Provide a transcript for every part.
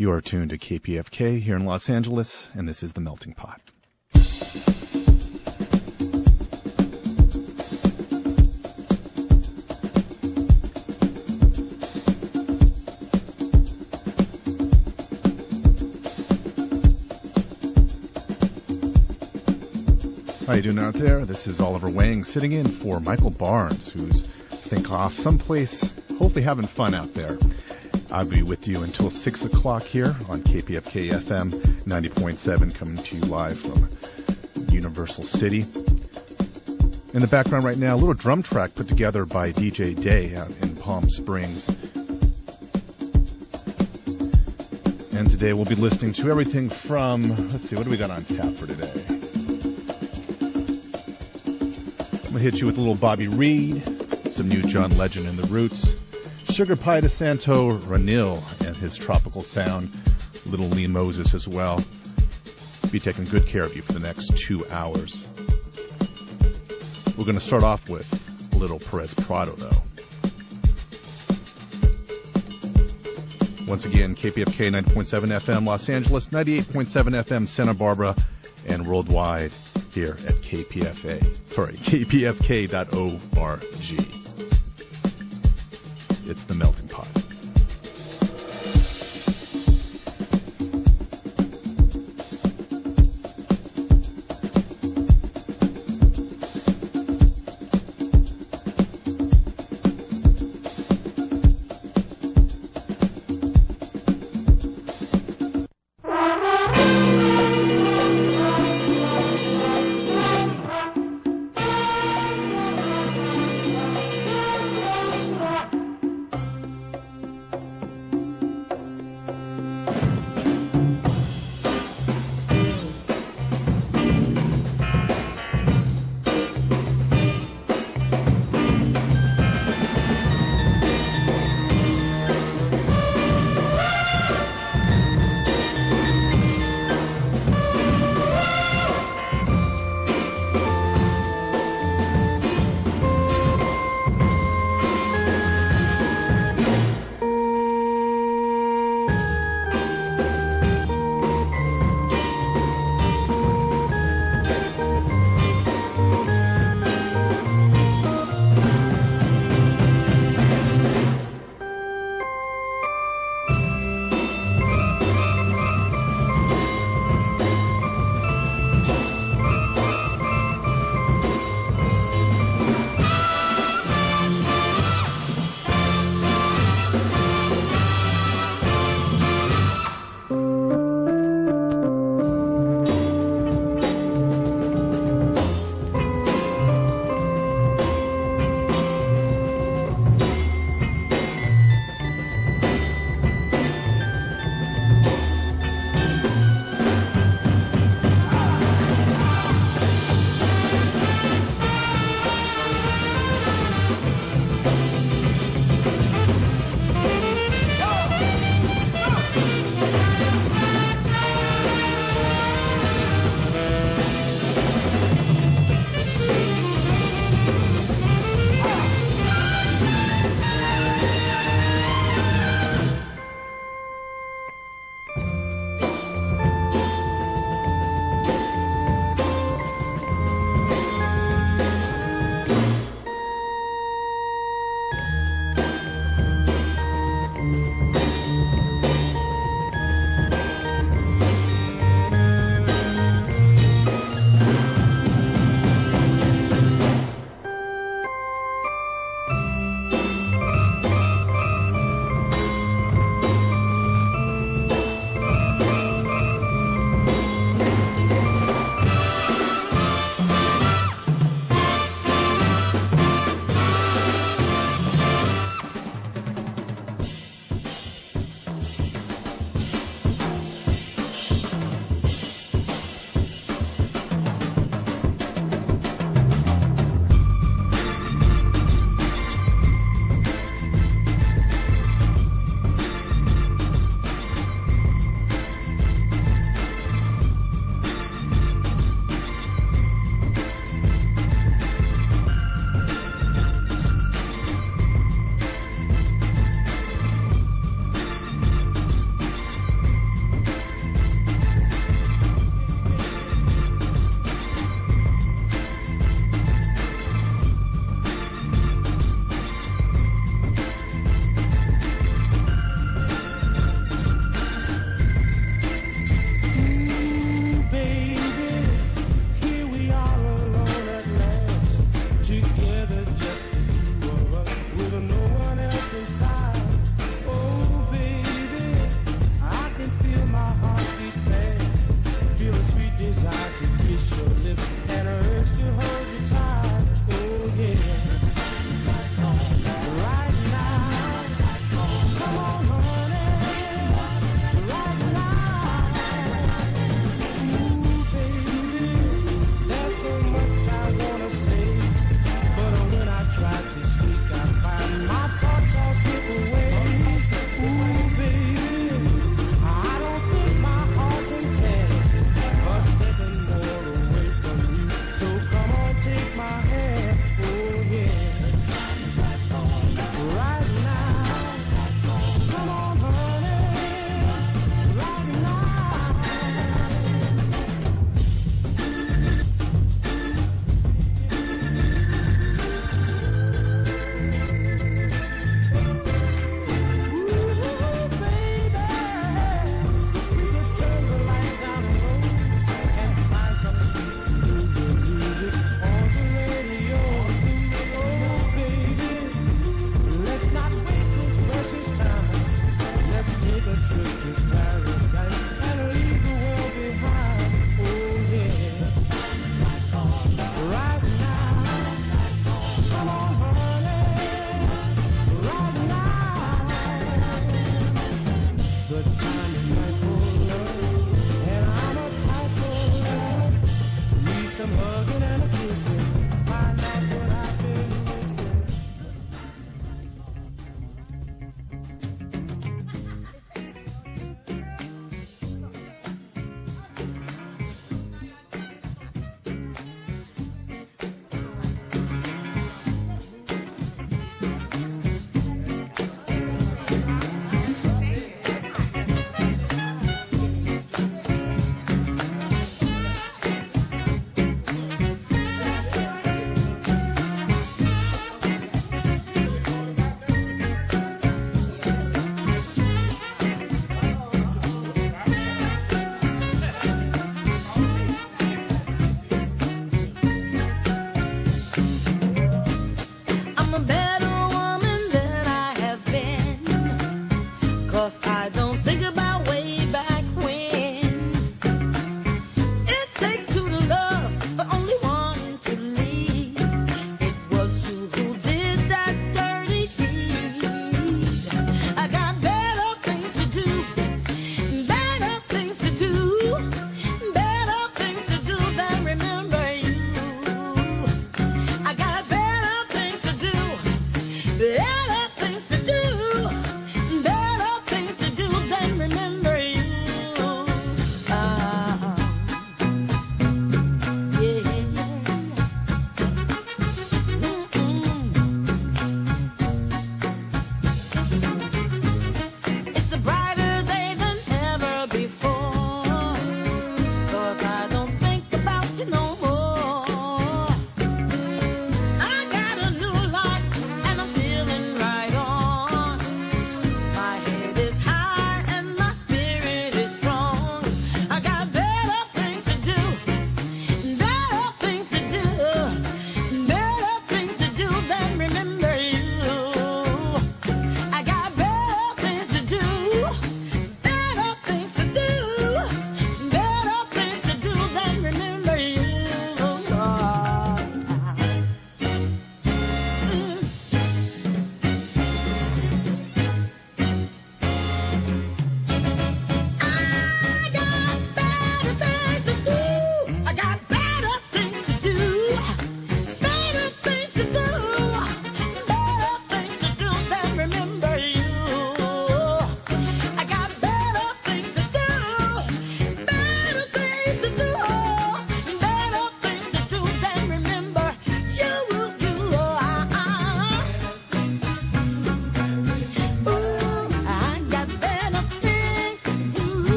You are tuned to KPFK here in Los Angeles, and this is The Melting Pot. How you doing out there? This is Oliver Wang sitting in for Michael Barnes, who's, I think, off someplace, hopefully having fun out there. I'll be with you until 6 o'clock here on KPFK FM 90.7, coming to you live from Universal City. In the background right now, a little drum track put together by DJ Day out in Palm Springs. And today we'll be listening to everything from, let's see, what do we got on tap for today? I'm going to hit you with a little Bobby Reed, some new John Legend and the Roots, Sugar Pie DeSanto, Ranil and his tropical sound, little Lee Moses as well. Be taking good care of you for the next 2 hours. We're going to start off with a little Perez Prado, though. Once again, KPFK 90.7 FM Los Angeles, 98.7 FM Santa Barbara, and worldwide here at KPFK.org. It's The Melting Pot.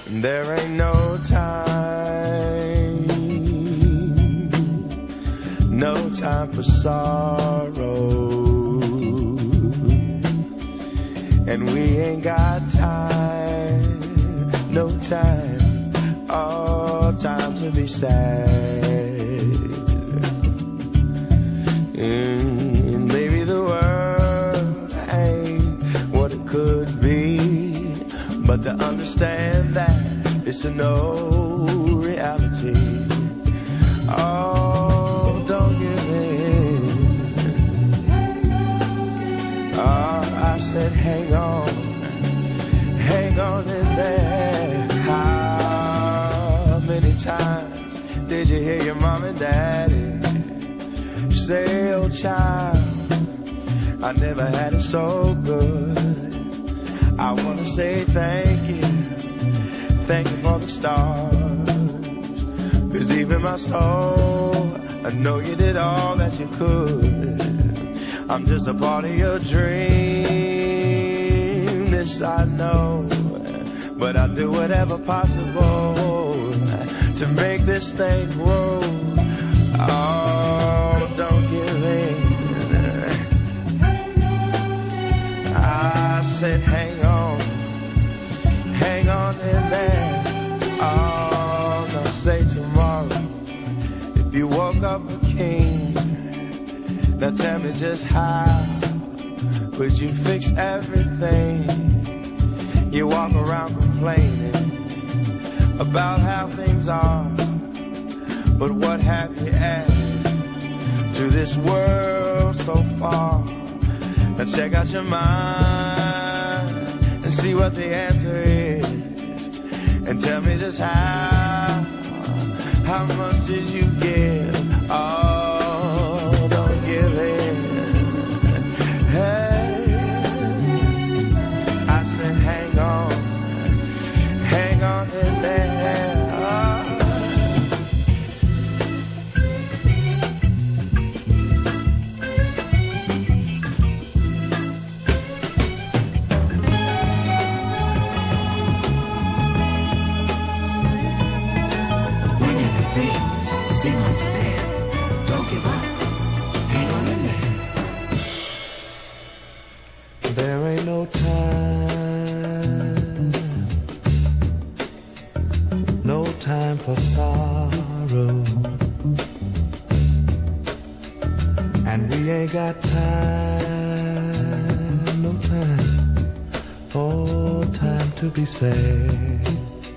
There ain't no time for sorrow, and we ain't got time, no time, all time to be sad. And maybe the world ain't what it could be, but to understand that is to know reality. Oh, don't give in. Oh, I said hang on in there. How many times did you hear your mom and daddy say, oh child, I never had it so good. I want to say thank you for the stars, 'cause deep in my soul, I know you did all that you could. I'm just a part of your dream, this I know, but I'll do whatever possible to make this thing grow. Oh, don't give in. I said hang on in there. Oh, now say tomorrow, if you woke up a king, now tell me just how would you fix everything? You walk around complaining about how things are, but what have you added to this world so far? Now check out your mind and see what the answer is, and tell me just how much did you give? Oh, don't give in. Hey, I said hang on in there. For sorrow, and we ain't got time, no time, oh, time to be sad.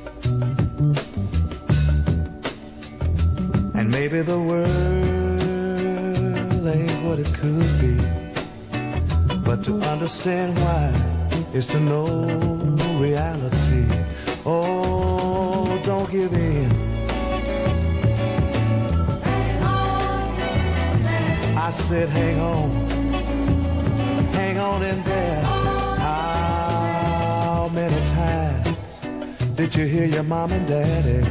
And maybe the world ain't what it could be, but to understand why is to know reality. Oh, don't give in. I said hang on in there. How many times did you hear your mom and daddy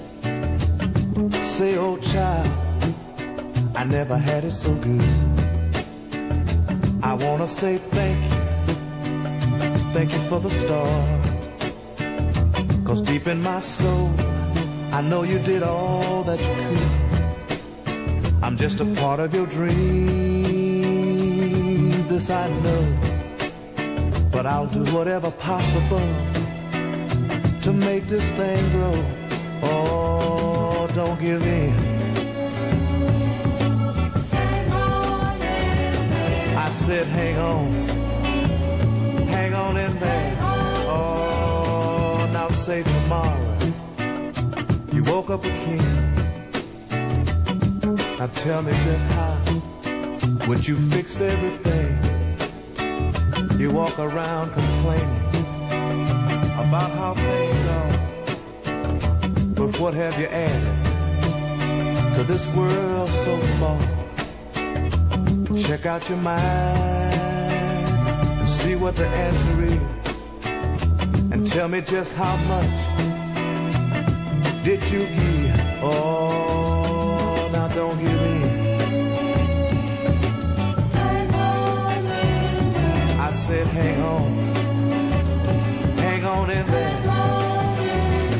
say, oh child, I never had it so good? I want to say thank you for the start, 'cause deep in my soul, I know you did all that you could. I'm just a part of your dream, this I know, but I'll do whatever possible to make this thing grow. Oh, don't give in. I said hang on in there. Oh, now say tomorrow you woke up a king. Now tell me just how would you fix everything? You walk around complaining about how things are, but what have you added to this world so far? Check out your mind and see what the answer is, and tell me just how much did you give? Oh, now don't give in. I said hang on in there.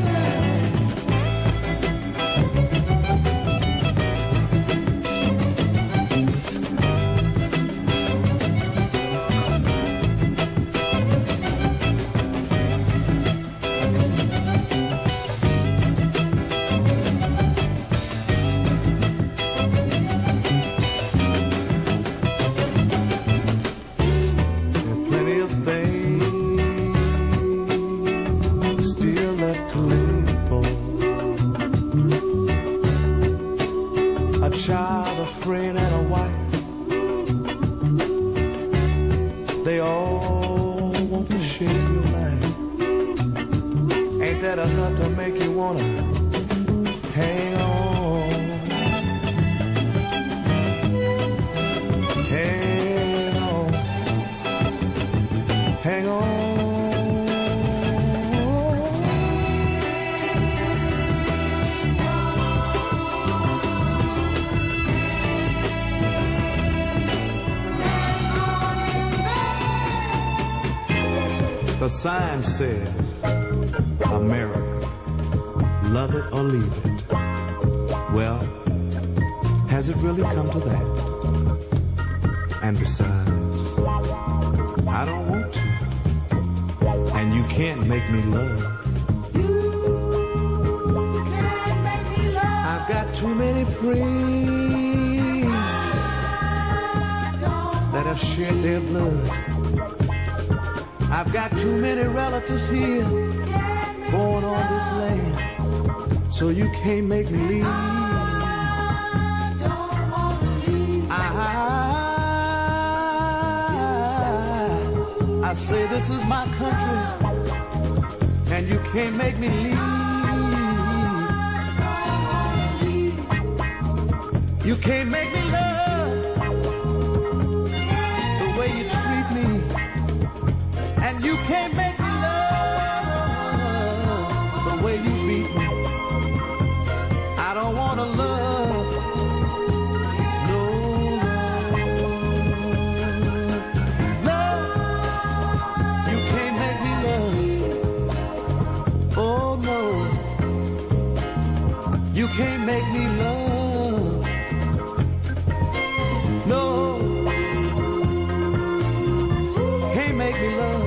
that enough to make you wanna hang on. Hang on. Hang on. The sign says, America, love it or leave it. Well, has it really come to that? And besides, I don't want to. And you can't make me love. You can't make me love. I've got too many friends that have shed their blood. I've got too many relatives here born on this land, so you can't make me leave. I say this is my country, and you can't make me leave. You can't make me love the way you treat me. And you can't make me love the way you beat me. I don't want to love, no love. Love, you can't make me love. Oh no, you can't make me love. No, can't make me love.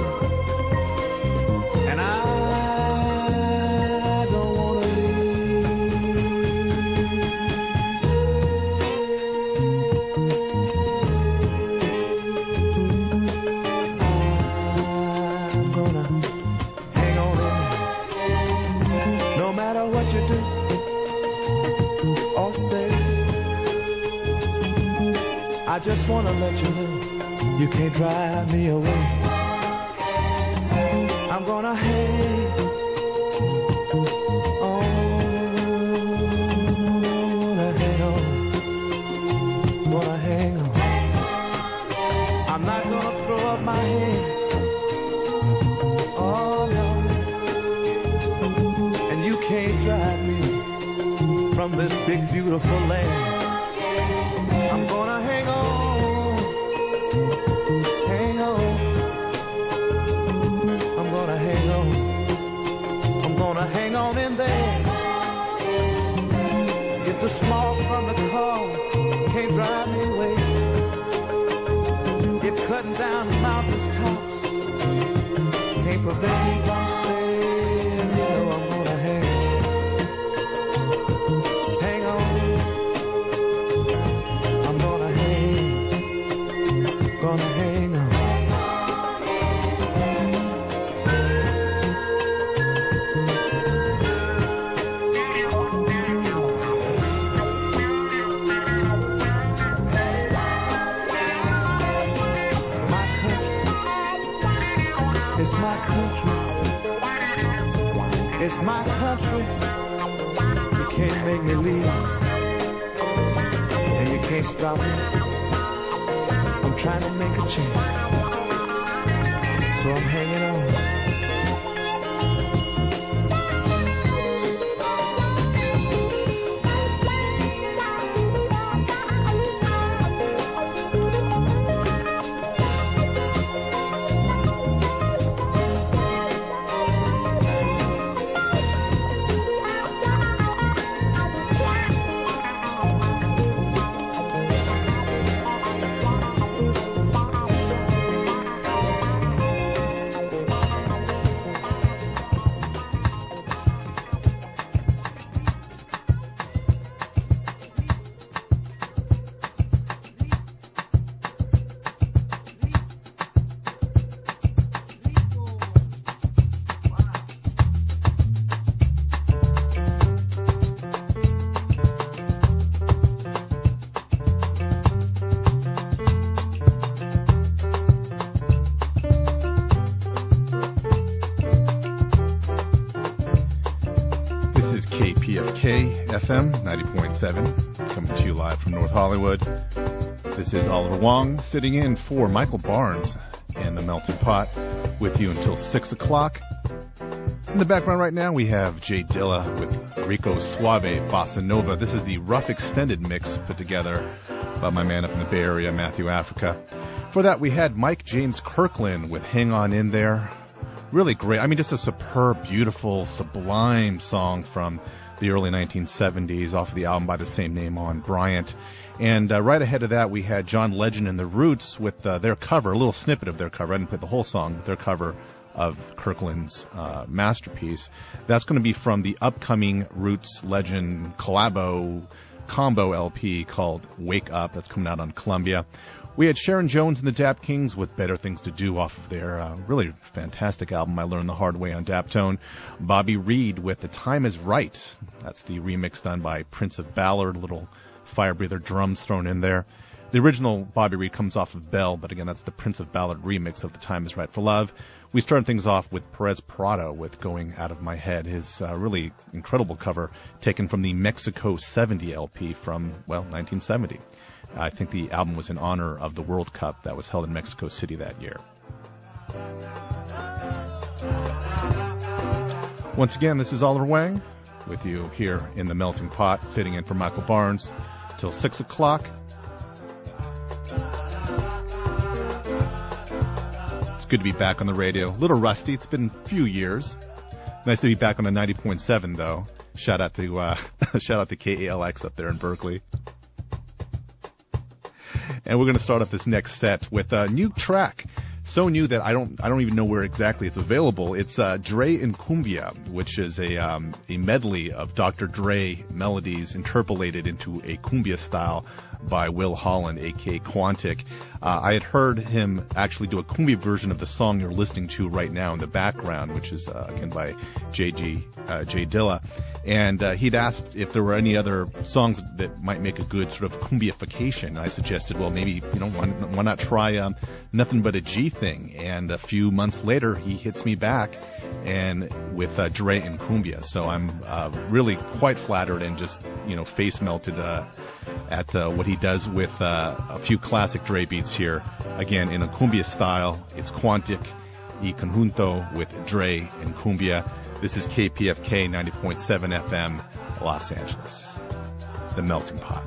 I just want to let you know you can't drive me away. I'm gonna hang on, gonna hang on, gonna hang on. I'm not gonna throw up my hands, oh no. And you can't drive me from this big beautiful land. I'm gonna hang on, hang on. I'm gonna hang on, I'm gonna hang on in there. Get the smoke from the cars, can't drive me away. If cutting down the mountains tops can't prevent me from staying, you know I'm gonna hang on. Gonna hang on. My country, it's my country, it's my country. You can't make me leave, and you can't stop me. I'm trying to make a change, so I'm hanging on. is KPFK FM 90.7, coming to you live from North Hollywood. This is Oliver Wong sitting in for Michael Barnes and the Melting Pot with you until 6 o'clock. In the background right now, we have Jay Dilla with Rico Suave Bossa Nova. This is the rough extended mix put together by my man up in the Bay Area, Matthew Africa. For that, we had Mike James Kirkland with Hang On In There. Really great. I mean, just a superb, beautiful, sublime song from the early 1970s off of the album by the same name on Bryant. And right ahead of that, we had John Legend and the Roots with their cover, a little snippet of their cover. I didn't play the whole song, but their cover of Kirkland's masterpiece. That's going to be from the upcoming Roots Legend combo LP called Wake Up. That's coming out on Columbia. We had Sharon Jones and the Dap Kings with Better Things to Do off of their really fantastic album, I Learned the Hard Way on Daptone. Bobby Reed with The Time Is Right. That's the remix done by Prince of Ballard, little fire breather drums thrown in there. The original Bobby Reed comes off of Bell, but again, that's the Prince of Ballard remix of The Time Is Right for Love. We started things off with Perez Prado with Going Out of My Head, his really incredible cover taken from the Mexico 70 LP from, 1970. I think the album was in honor of the World Cup that was held in Mexico City that year. Once again, this is Oliver Wang with you here in the Melting Pot, sitting in for Michael Barnes till 6 o'clock. It's good to be back on the radio. A little rusty. It's been a few years. Nice to be back on a 90.7, though. Shout out to KALX up there in Berkeley. And we're going to start off this next set with a new track. So new that I don't even know where exactly it's available. It's Dre and Cumbia, which is a medley of Dr. Dre melodies interpolated into a cumbia style by Will Holland, a.k.a. Quantic. I had heard him actually do a cumbia version of the song you're listening to right now in the background, which is, again, by Jay Dilla. And he'd asked if there were any other songs that might make a good sort of cumbification. I suggested, well, maybe, why not try Nothing But a G Thing? And a few months later, he hits me back and with Dre and Cumbia. So I'm really quite flattered and just, face melted at what he does with a few classic Dre beats here. Again, in a cumbia style, it's Quantic y Conjunto with Dre and Cumbia. This is KPFK 90.7 FM, Los Angeles, the Melting Pot.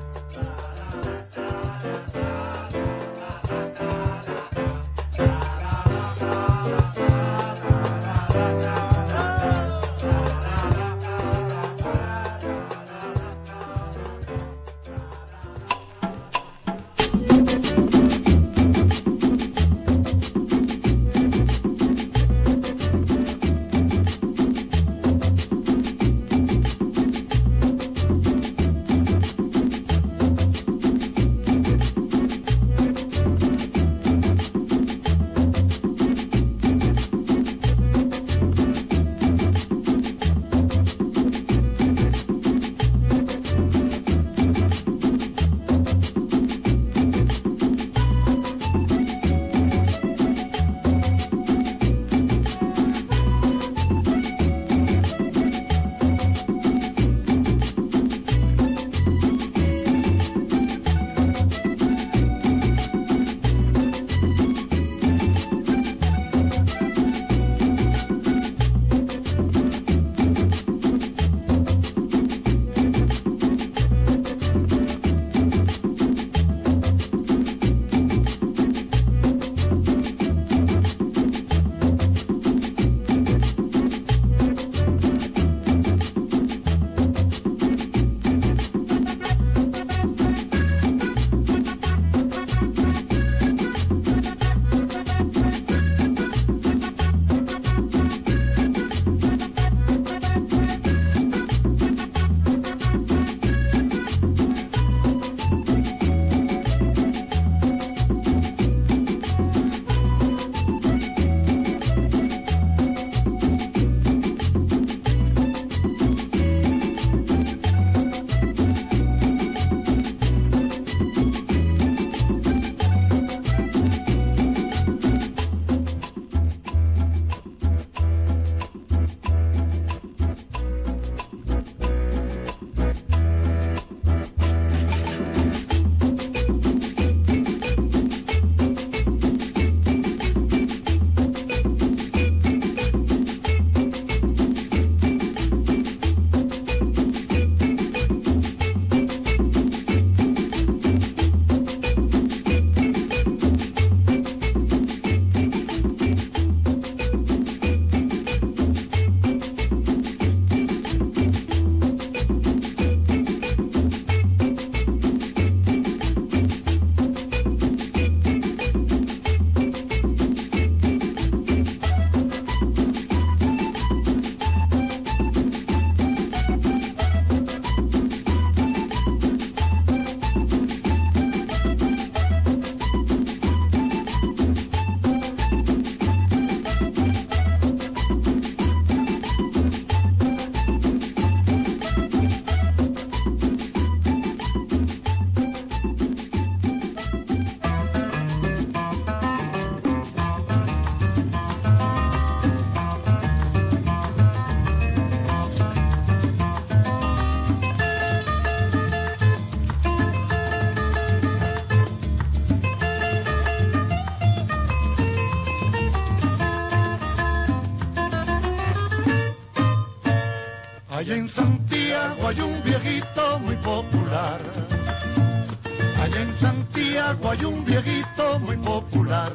Allá en Santiago hay un viejito muy popular. Allá en Santiago hay un viejito muy popular,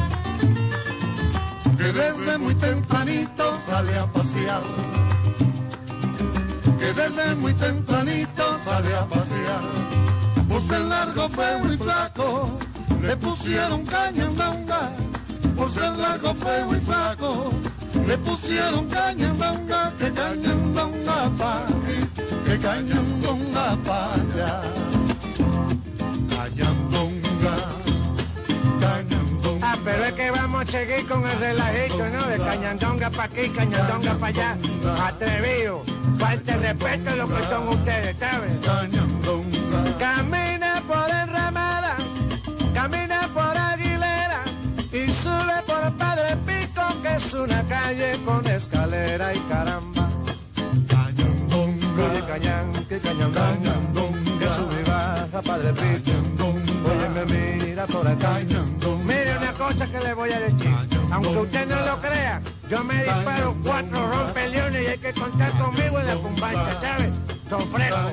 que desde muy tempranito sale a pasear. Que desde muy tempranito sale a pasear. Por ser largo, feo y flaco, le pusieron cañandonga. Por ser largo, feo y flaco, le pusieron cañandonga. Que cañandonga pa' aquí, que cañandonga pa' allá. Cañandonga, cañandonga. Ah, pero es que vamos a seguir con el relajito, ¿no? De cañandonga pa' aquí, cañandonga pa' allá. Atrevido, falta de respeto a lo que son ustedes, ¿sabes? Cañandonga. Camina por Enramada, camina por Aguilera y sube por Padre Pico, que es una calle con escalera y caramba. Cañandonga. Oye, que cañandonga, que sube y baja Padre Pico. Oye, me mira por acá. Mire una cosa que le voy a decir, aunque usted no lo crea, yo me disparo 4 rompeleones y hay que contar conmigo en la cumbancha, ¿sabes? Son frescos.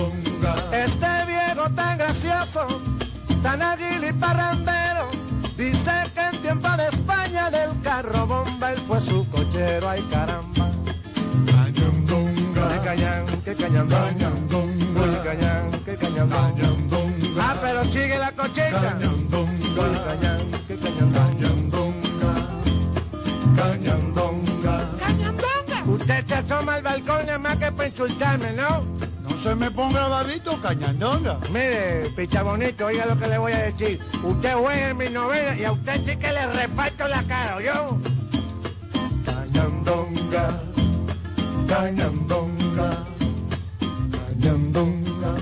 Este viejo tan gracioso, tan ágil y parrandero, dice que en tiempo de España del carro bomba él fue su cochero, ay caramba. Cañandonga. Que cañandonga, que cañandonga. Ah, pero sigue la cochita. Cañandonga. Que cañandonga. Cañandonga. Cañandonga. Usted se asoma al balcón nada más que para insultarme, ¿no? No se me ponga babito, cañandonga. Mire, picha bonito, oiga lo que le voy a decir. Usted juega en mi novela y a usted sí que le reparto la cara, ¿oyó? Cañandonga. Cañandonga. Cañandonga.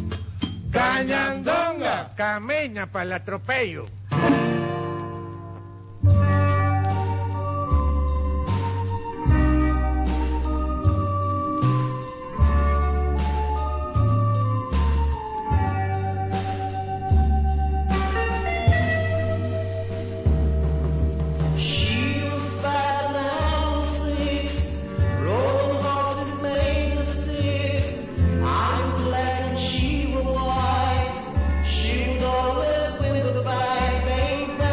Cañandonga, camina para el atropello. She would always win the fight, baby.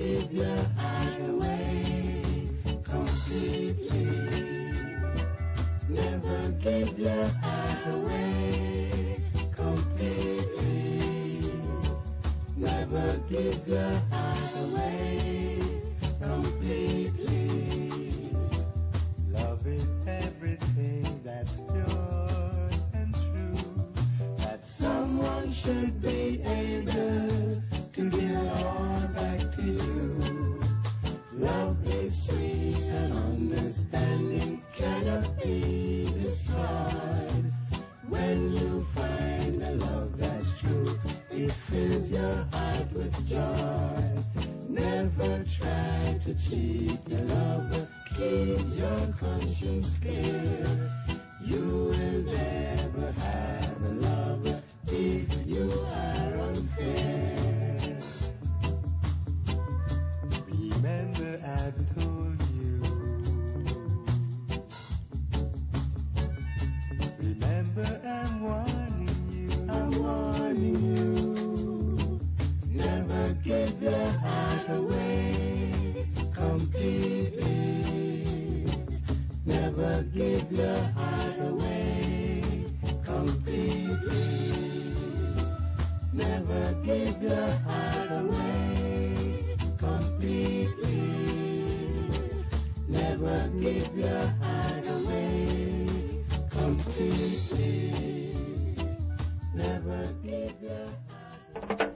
give your heart away completely. Never give your heart away completely. Never give your heart away completely. Love is everything that's pure and true. That Someone should be able to give it all back to you. Love is sweet and understanding cannot be destroyed. When you find a love that's true, it fills your heart with joy. Never try to cheat your love, but keep your conscience clear. You will never have a love if you are unfair. remember I've told you. Remember I'm warning you. I'm warning you. Never give your heart away completely. Never give your heart away completely. Never give your heart away completely. Never give your heart away completely. Never give your heart.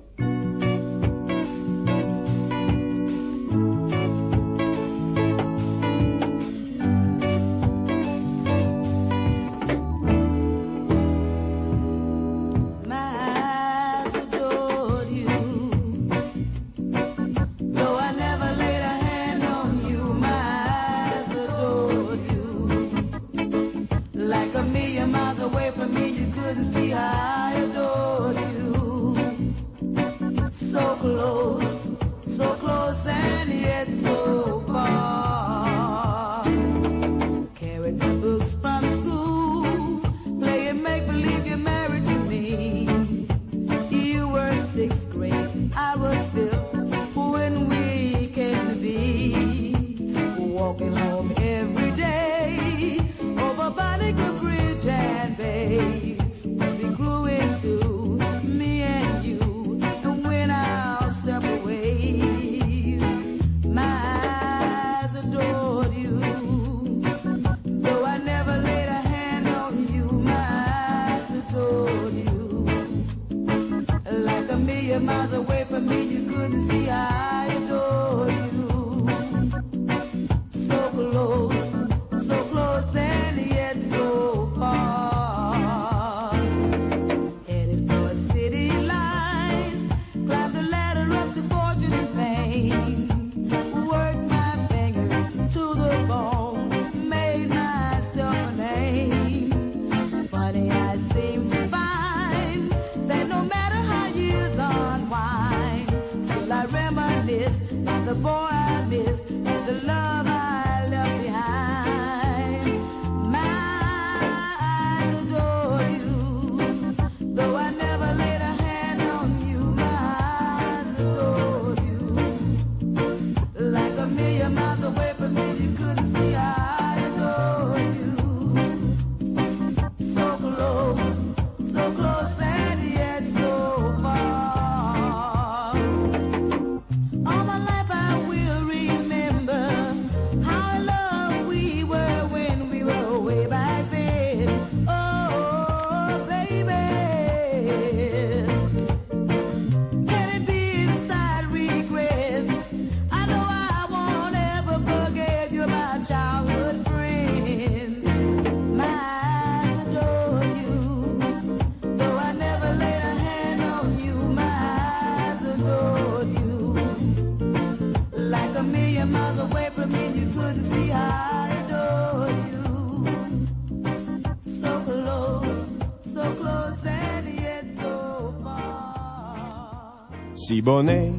Siboney,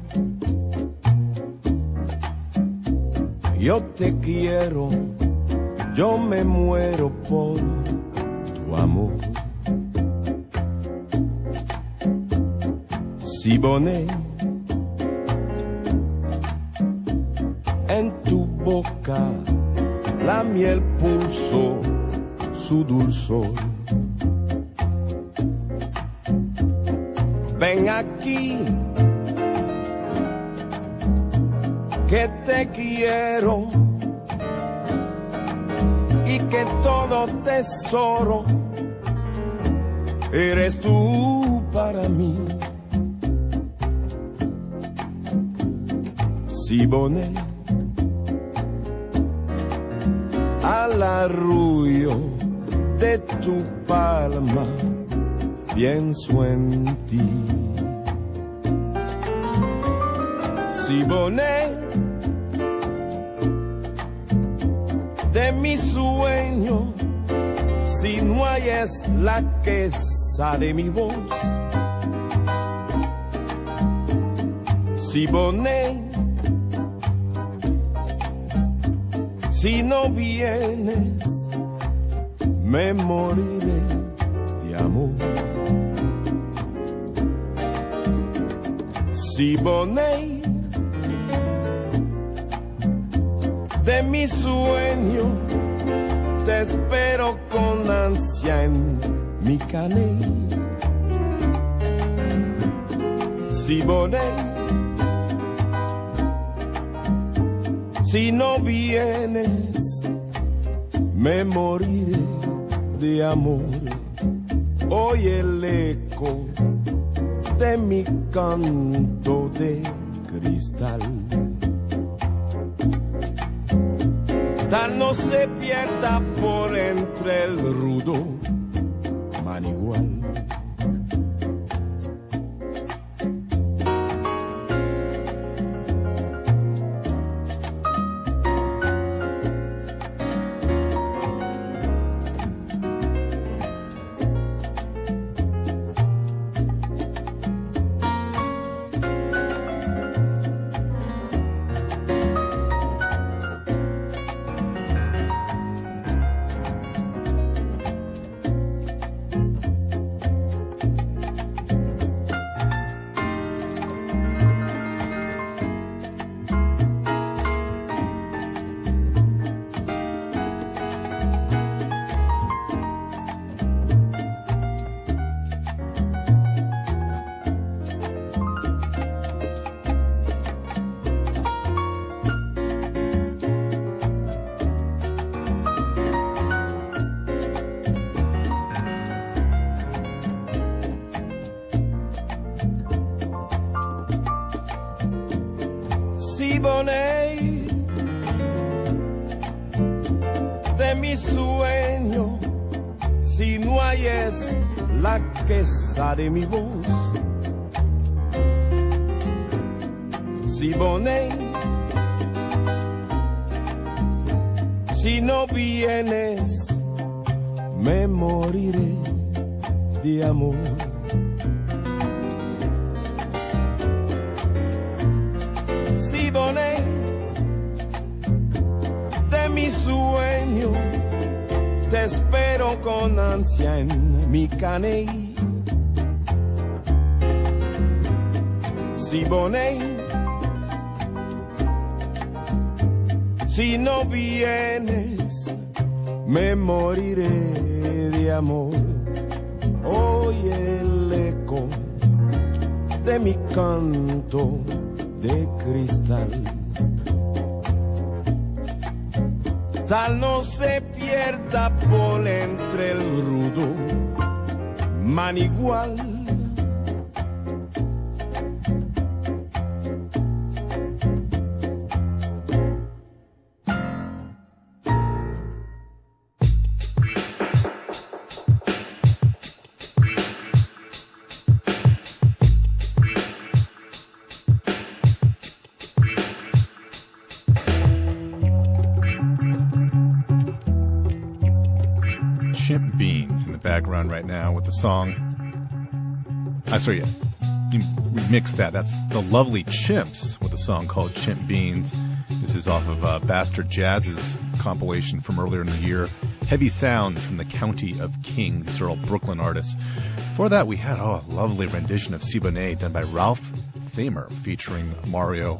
yo te quiero, yo me muero por tu amor. Siboney, en tu boca la miel puso su dulzor. Ven aquí, que te quiero y que todo tesoro eres tú para mí. Siboney, al arrullo de tu palma pienso en ti. Siboney, de mi sueño, si no hay es la queza de mi voz. Siboney, si no vienes, me moriré de amor. Siboney, de mi sueño, te espero con ansia en mi caney. Siboney, si no vienes, me moriré de amor. Oye el eco de mi canto de cristal. Tal no se pierda por entre el rudo manigual. Siboney, de mi sueño, si no hay es la queza de mi voz. Siboney, si no vienes, me moriré de amor. Siboney, de mi sueño, te espero con ansia en mi caney. Siboney, si no vienes, me moriré de amor. Oye el eco de mi canto de cristal. Tal no se pierda por entre el rudo manigual. Background right now with the song. You remixed that. That's the Lovely Chimps with a song called Chimp Beans. This is off of Bastard Jazz's compilation from earlier in the year, Heavy Sounds from the County of Kings. These are all Brooklyn artists. Before that, we had a lovely rendition of Siboney done by Ralph Thamer featuring Mario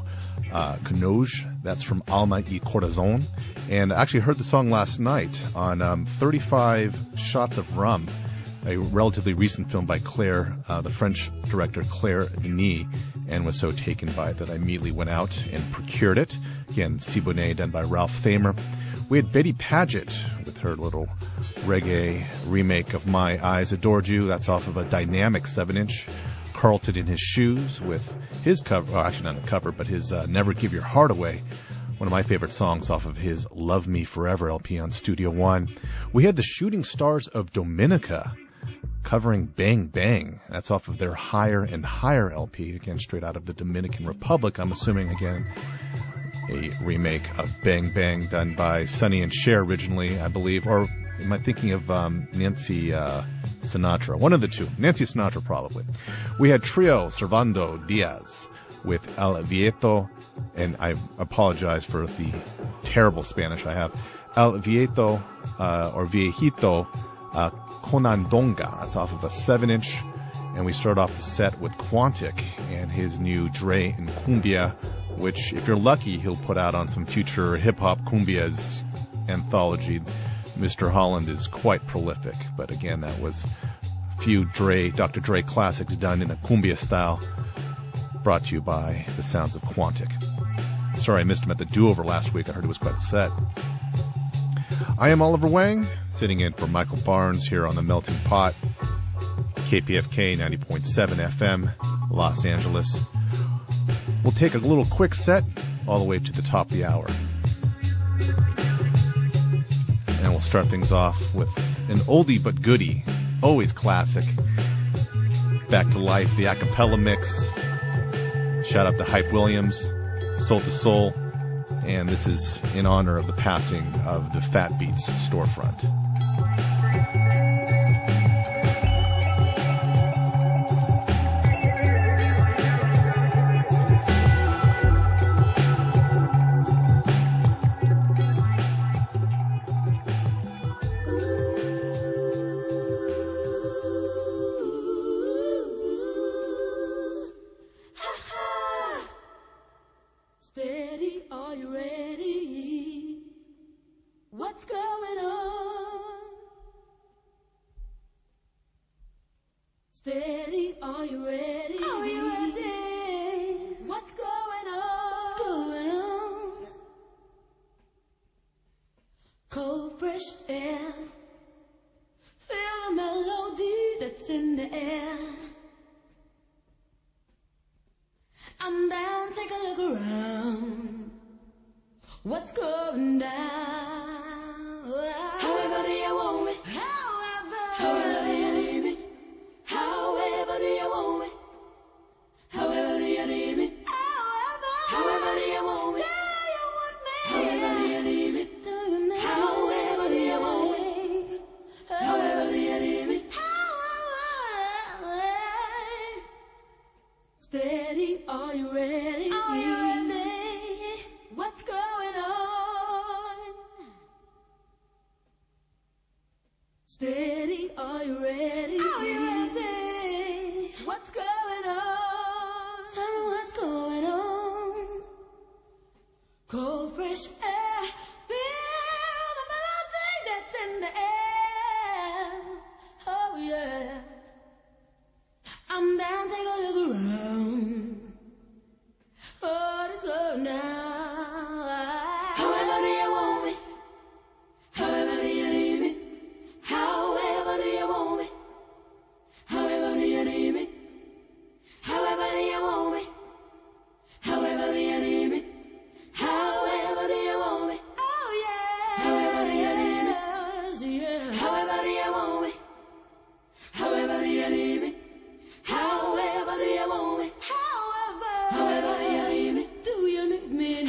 Canoge. That's from Alma y Corazon. And I actually heard the song last night on 35 Shots of Rum, a relatively recent film by the French director Claire Denis, and was so taken by it that I immediately went out and procured it. Again, Siboney, done by Ralph Thamer. We had Betty Paget with her little reggae remake of My Eyes Adored You. That's off of a dynamic 7-inch. Carlton in His Shoes with his cover, well, actually not the cover, but his Never Give Your Heart Away, one of my favorite songs off of his Love Me Forever LP on Studio One. We had the Shooting Stars of Dominica covering Bang Bang. That's off of their Higher and Higher LP, again, straight out of the Dominican Republic. I'm assuming, again, a remake of Bang Bang done by Sonny and Cher originally, I believe. Or am I thinking of Nancy Sinatra? One of the two. Nancy Sinatra, probably. We had Trio Servando Diaz with El Viejo, and I apologize for the terrible Spanish I have. El Viejo, or Viejito, Conandonga. That's off of a 7-inch. And we start off the set with Quantic and his new Dre and Cumbia, which, if you're lucky, he'll put out on some future hip-hop cumbias anthology. Mr. Holland is quite prolific, but again, that was a few Dr. Dre classics done in a cumbia style, brought to you by the sounds of Quantic. Sorry I missed him at the Do-Over last week. I heard it was quite a set. I am Oliver Wang, sitting in for Michael Barnes here on the Melting Pot, KPFK 90.7 FM, Los Angeles. We'll take a little quick set all the way to the top of the hour. And we'll start things off with an oldie but goodie, always classic. Back to Life, the a cappella mix. Shout out to Hype Williams, Soul to Soul. And this is in honor of the passing of the Fat Beats storefront. However you need me, do you need me?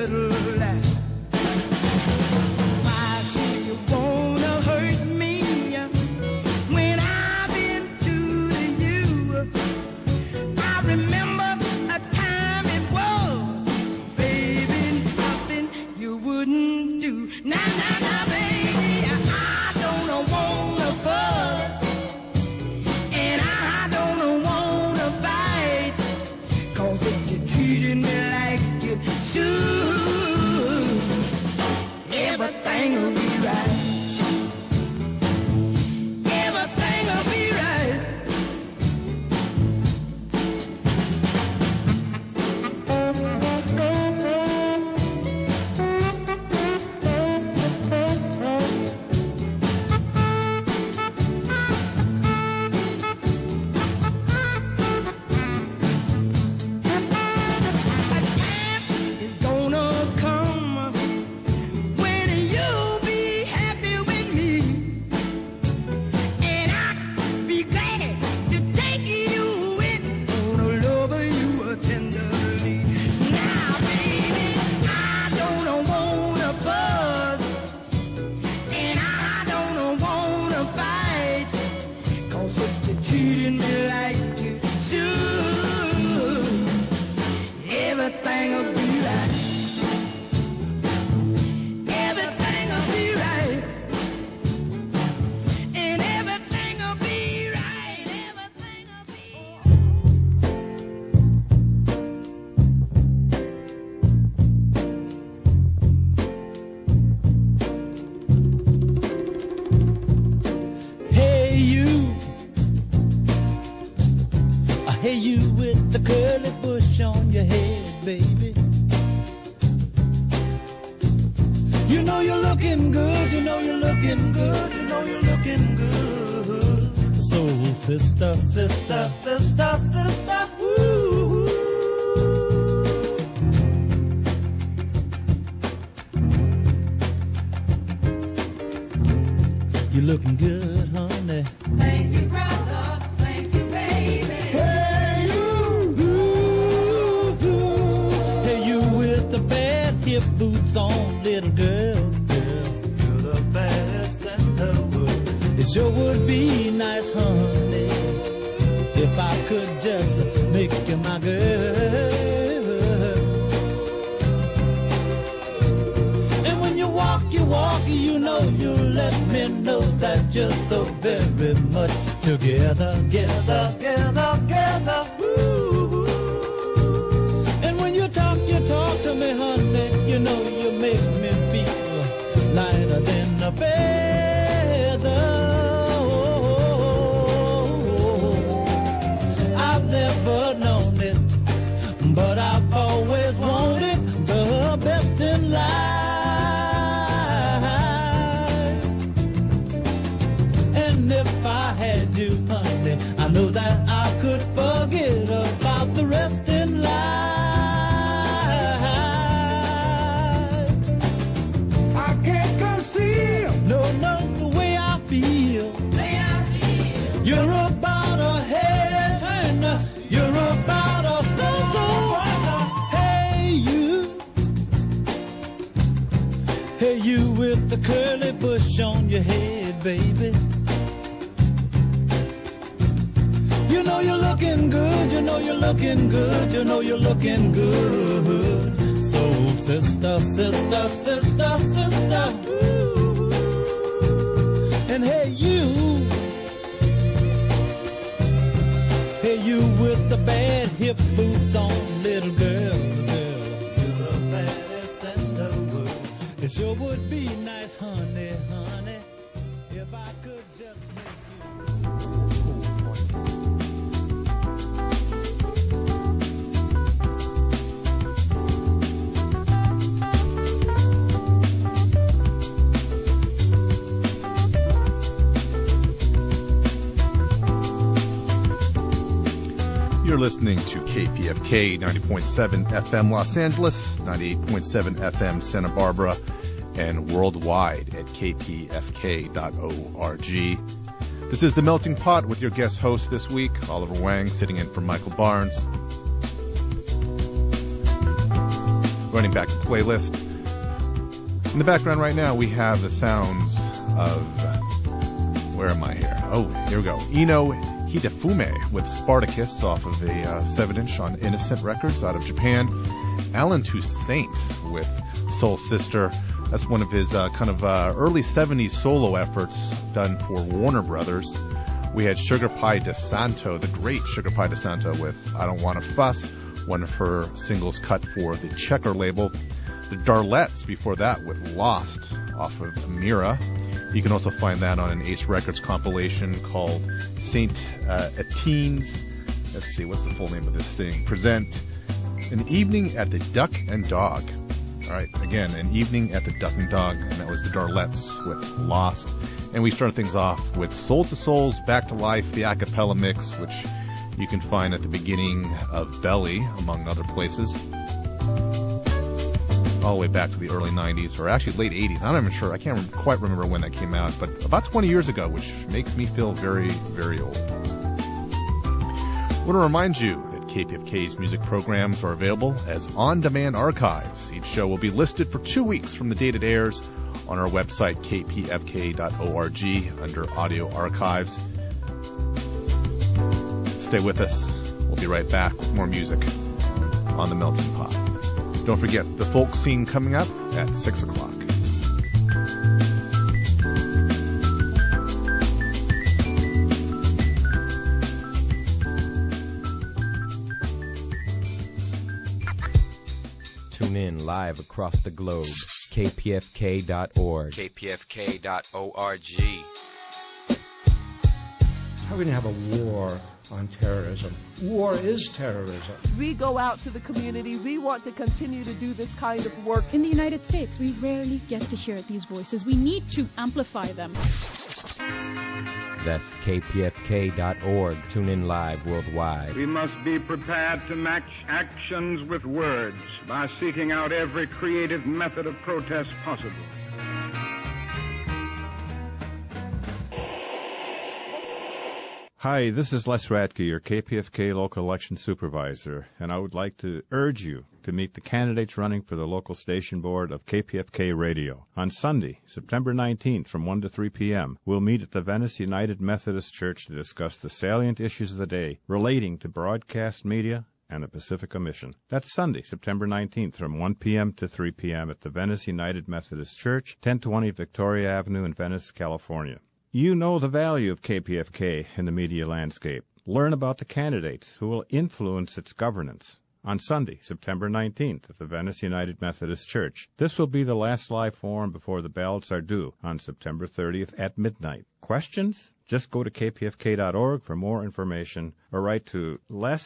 little laugh. Why do you wanna hurt me when I've been true to you? I remember a time it was, baby, nothing you wouldn't do. Now, baby, I don't wanna fuss, and I don't wanna fight, 'cause if you treated me like you should, everything will be right. Everything will be right. It's gonna come when you'll be happy with me, and I'll be glad to take you in, gonna love you tenderly. Now, baby, I don't wanna fuss, and I don't wanna fight, 'cause if you're treating me like you should, everything will be right. Everything will be right. And everything will be right. Everything will be Hey you, hey you with the curly bush on your head, baby. You know you're looking good, you know you're looking good, you know you're looking good. Soul sister, sister, sister, sister, woo. You're looking good, honey. Thank you, brother. Thank you, baby. Hey you, hey you with the bad hip boots on, little girl, you're the baddest in the world. It sure would be nice, honey, if I could just make you my girl. And when you walk, you know you let me know that you're so very much together, together, together, together. Ooh. And when you talk to me, honey, you know you make me feel lighter than a feather. I've never known it, but I've always wanted the best in life. And if I had you, honey, I know that I could forget about the rest in life. I can't conceal. No, the way I feel. You're about a head turner. You're about a soul. Hey you with the curly bush on your head, baby. You know you're looking good, you know you're looking good, you know you're looking good. Soul sister, sister, sister, sister. Ooh. And hey you with the bad hip boots on, little girl, you're the baddest in the world. It sure would be nice, honey, honey, if I could just make you. You're listening to KPFK 90.7 FM Los Angeles, 98.7 FM Santa Barbara, and worldwide at kpfk.org. This is The Melting Pot with your guest host this week, Oliver Wang, sitting in for Michael Barnes. running back the playlist. In the background right now, we have the sounds of, where am I here? Oh, here we go. Ino Hitafume with Spartacus off of a 7-inch on Innocent Records out of Japan. Alan Toussaint with Soul Sister. That's one of his kind of early 70s solo efforts done for Warner Brothers. We had Sugar Pie DeSanto, the great Sugar Pie DeSanto with I Don't Wanna Fuss, one of her singles cut for the Checker label. The Darlettes before that with Lost off of Amira. You can also find that on an Ace Records compilation called Saint Etienne's. Let's see, what's the full name of this thing? Present An Evening at the Duck and Dog. All right, again, An Evening at the Duck and Dog, and that was the Darlettes with Lost. And we started things off with Soul to Souls, Back to Life, the a cappella mix, which you can find at the beginning of Belly, among other places. All the way back to the early 90s, or actually late 80s. I'm not even sure. I can't quite remember when that came out, but about 20 years ago, which makes me feel very, very old. I want to remind you that KPFK's music programs are available as on-demand archives. Each show will be listed for 2 weeks from the date it airs on our website, kpfk.org, under Audio Archives. Stay with us. We'll be right back with more music on The Melting Pot. Don't forget the folk scene coming up at 6 o'clock. Tune in live across the globe. kpfk.org. kpfk.org. How are we going to have a war on terrorism? War is terrorism. We go out to the community. We want to continue to do this kind of work. In the United States, we rarely get to hear these voices. We need to amplify them. That's kpfk.org. Tune in live worldwide. We must be prepared to match actions with words by seeking out every creative method of protest possible. Hi, this is Les Radke, your KPFK local election supervisor, and I would like to urge you to meet the candidates running for the local station board of KPFK Radio. On Sunday, September 19th from 1 to 3 p.m., we'll meet at the Venice United Methodist Church to discuss the salient issues of the day relating to broadcast media and the Pacifica Mission. That's Sunday, September 19th from 1 p.m. to 3 p.m. at the Venice United Methodist Church, 1020 Victoria Avenue in Venice, California. You know the value of KPFK in the media landscape. Learn about the candidates who will influence its governance. On Sunday, September 19th, at the Venice United Methodist Church. This will be the last live forum before the ballots are due on September 30th at midnight. Questions? Just go to kpfk.org for more information or write to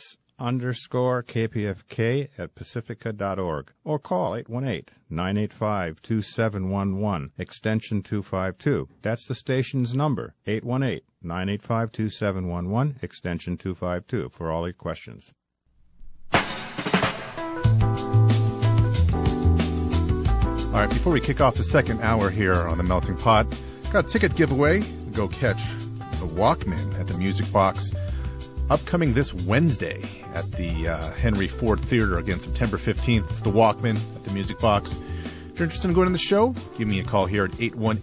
les_KPFK at pacifica.org or call 818-985-2711, extension 252. That's the station's number, 818-985-2711, extension 252, for all your questions. All right, before we kick off the second hour here on The Melting Pot, got a ticket giveaway. Go catch the Walkmen at the Music Box. Upcoming this Wednesday at the Henry Ford Theater, again, September 15th. It's the Walkmen at the Music Box. If you're interested in going to the show, give me a call here at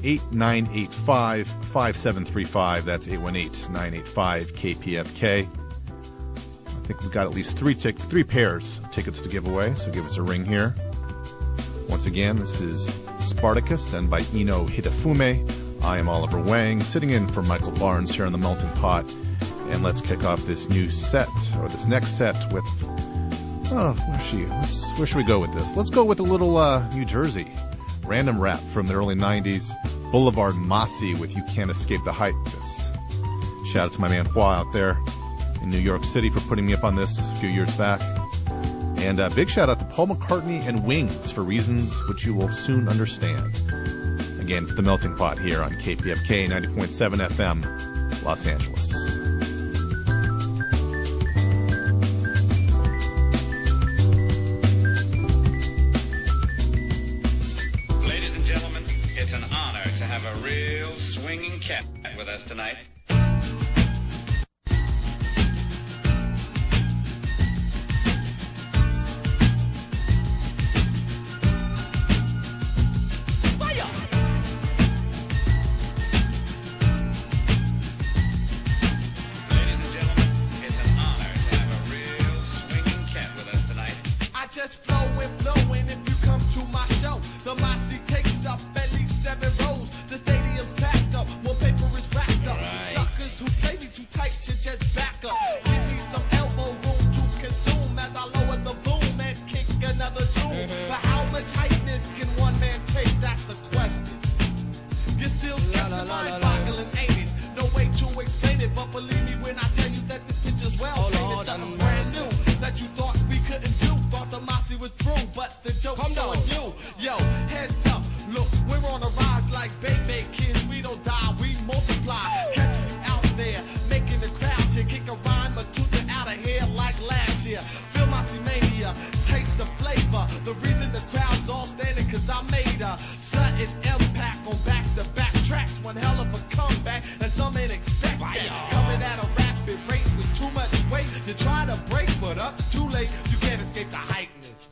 818-985-5735. That's 818-985-KPFK. I think we've got at least three pairs of tickets to give away, so give us a ring here. Once again, this is Spartacus, done by Ino Hitafume. I am Oliver Wang, sitting in for Michael Barnes here on The Melting Pot. And let's kick off this new set, or this next set with, where should we go with this? Let's go with a little New Jersey random rap from the early 90s, Boulevard Mossy with You Can't Escape the Hype. Shout out to my man Hua out there in New York City for putting me up on this a few years back. And big shout out to Paul McCartney and Wings for reasons which you will soon understand. Again, it's The Melting Pot here on KPFK 90.7 FM, Los Angeles. With us tonight. But how much hypeness can one man take? That's the question. You're still guessing, mind-boggling, ain't it? No way to explain it, but believe me when I tell you that the picture's well painted. Something brand new that you thought we couldn't do. Thought the Mossy was through, but the joke's on you. Yo, heads up, look, we're on a rise like baby kids. We don't die, we multiply. Catching you out there, making the crowd cheer. Kick a rhyme or two to out of here like last year. Feel Mossy mania, taste the flavor. The reason the crowd's all standing, cause I made a sudden impact on back-to-back tracks. One hell of a comeback, and some ain't expect that. Coming at a rapid rate with too much weight. You try to break, but up's too late. You can't escape the hypeness.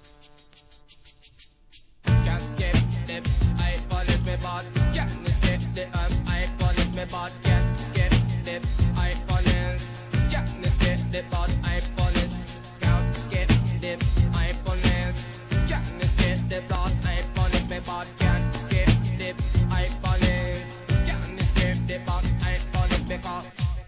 Can't escape it, I punish me bad. Can't escape the I punish me bad. Can't escape it, I punish. Can't escape the bad, I punish. Can't escape it, I punish. Can't escape the blood, I punish me bad. Can't escape it, I punish. Can't escape the bad, I punish me bad.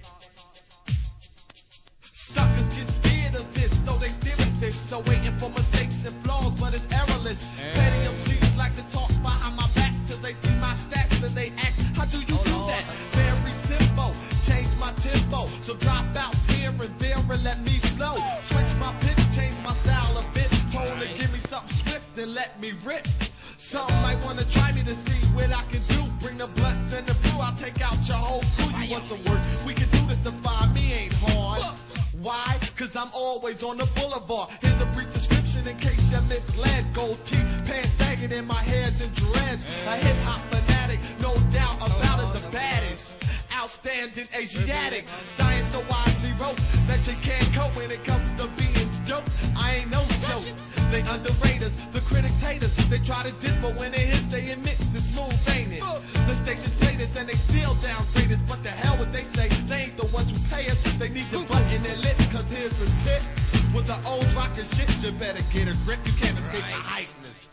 Suckers get scared of this, so they steer at this. So waiting for mistakes and flaws, but it's errorless. Petty MCs like to talk behind my back till they see my stats and they ask, how do you do that? Very simple, change my tempo. So drop out here and there and let me flow. Switch my pitch, change my style a bit. Told to give me something swift and let me rip. Some might want to try me to see what I can do. Bring the blunts and the brew, I'll take out your whole crew. You want some work? We can do this to find me ain't hard. Why? Cause I'm always on the boulevard. Here's a brief description in case you're misled. Gold teeth, pants sagging in my head and dreads. A hip hop fanatic, no doubt about it, the baddest. Outstanding Asiatic. Science so widely wrote that you can't cope when it comes to being dope. I ain't no joke. They underrate us, the critics hate us. They try to dip, but when it hits, they admit it's smooth, ain't it? The stations play this and they still downgrade us. What the hell would they say? They ain't the ones who pay us. They need the button in their lip, cause here's the tip. With the old rockin' shit, you better get a grip. You can't escape the hypeness.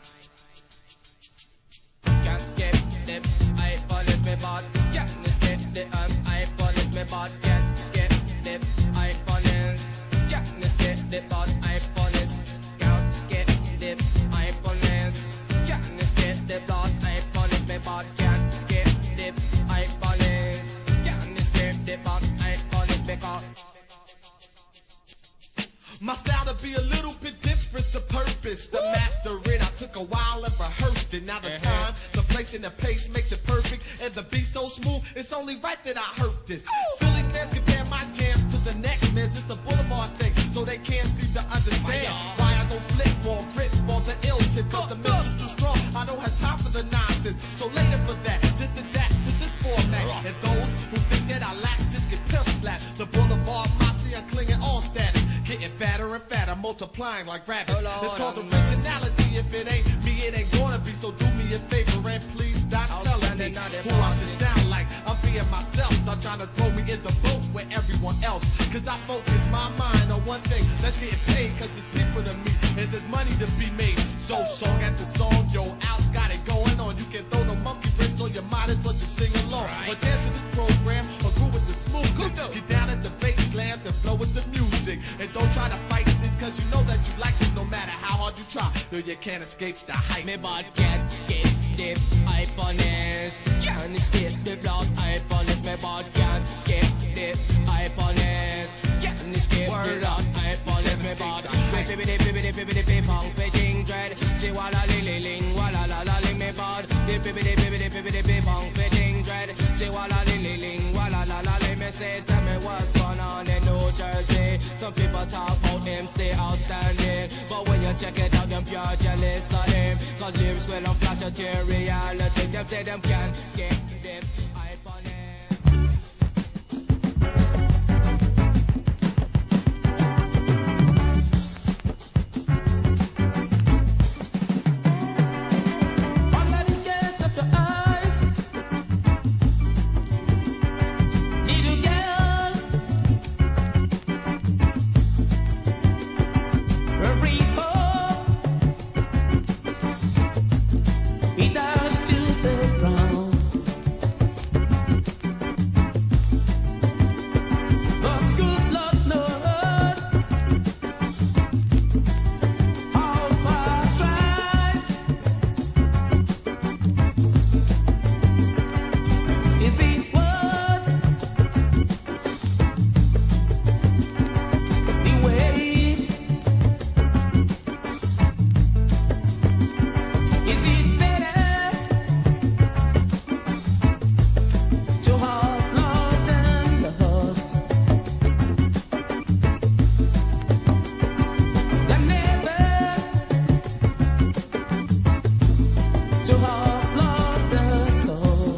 Can't escape the I punish me bad. Can't escape the I punish me bad. Can't escape the I punish. Can't escape the bad I punish. Can't escape the I punish. Can't escape the blood I punish me bad. Can't escape the I punish. Can't escape the bad I punish me bad. My style to be a little bit different, the purpose, the master it. I took a while and rehearsed it. Now the time, the place, and the pace makes it perfect. And the beat so smooth, it's only right that I hurt this. Silly fans compare my jams to the next man's. It's a boulevard thing, so they can't seem to understand why I don't flip or grip for the ill tip. Cause the mental's too strong, I don't have time for the nonsense. So later for that, just adapt to this format. And those who think that I lack just get pimp slapped. The boulevard Mossy, I'm clinging on static. Getting fatter and fatter, multiplying like rabbits. It's called originality. If it ain't me, it ain't gonna be. So do me a favor and please stop telling me who I should sound like. I'm being myself. Stop trying to throw me in the boat with everyone else. Cause I focus my mind on one thing. Let's get paid cause there's people to meet and there's money to be made. So song after song, yo, Al's got it going on. You can throw the monkey wrench on your mind and just sing along. Or dance to this program or groove with the smoothness. Get down at the bass slams and flow with the music. And don't try to fight this cause you know that you like it no matter how hard you try. Though you can't escape the hype. Me bad can't escape the I punish. Can't escape the blood I punish. Me bad can't escape the I punish. Can't escape the blood I punish. Me bad pippity pong pitting dread. She walla lily ling walla la la ling. Me bad pippity pong pitting dread. She walla lily ling walla la la ling. Me say tell me what's going on in New Jersey. Some people talk about him stay outstanding, but when you check it out, them pure jealous of him. Cause lyrics will on flash out your reality. Them say them can't escape them. I punish. to our Florida.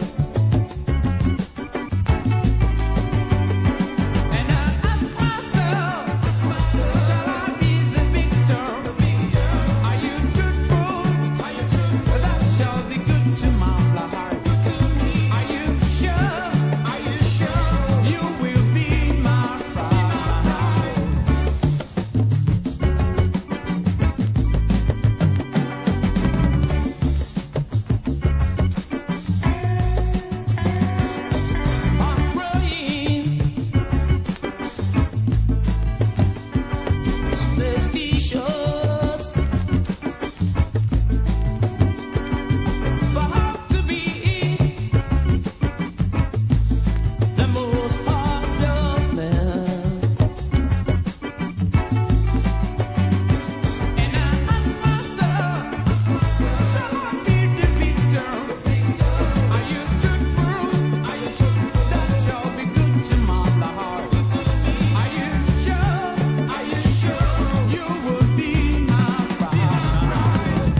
And I ask myself, shall I be the victor? Are you truthful? That shall be good to my heart. Are you sure? You will be my pride. I'm growing superstitious, but how to be the most popular man. And I ask myself, shall I be the victor? Are you truthful? That shall be good to my heart. Are you sure? You will be my pride.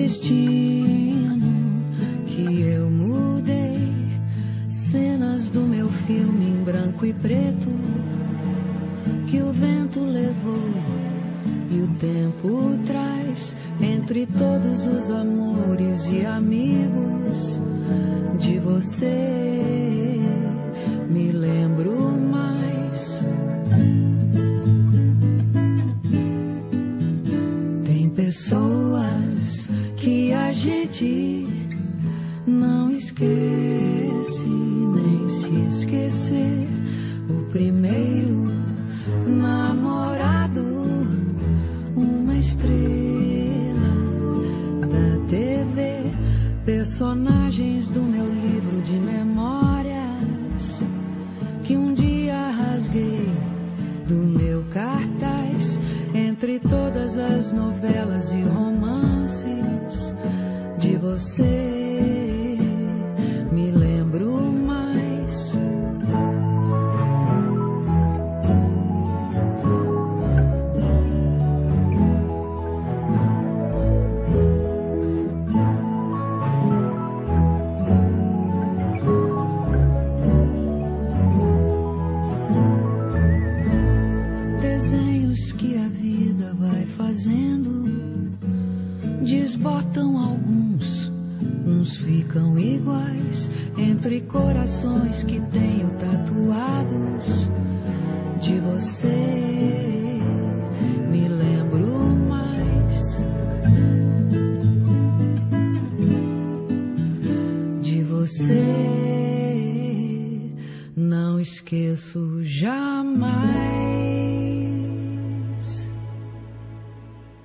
destino que eu mudei cenas do meu filme em branco e preto que o vento levou e o tempo traz entre todos os amores e amigos de você me lembro mais. Tem pessoas que a gente não esquece nem se esquecer. O primeiro namorado, uma estrela da TV, personagens do meu livro de memórias que um dia rasguei do meu cartaz entre todas as novelas e romances de você me lembro mais. Desenhos que a vida vai fazendo desbotam alguns, uns ficam iguais entre corações que tenho tatuados de você me lembro mais. De você não esqueço.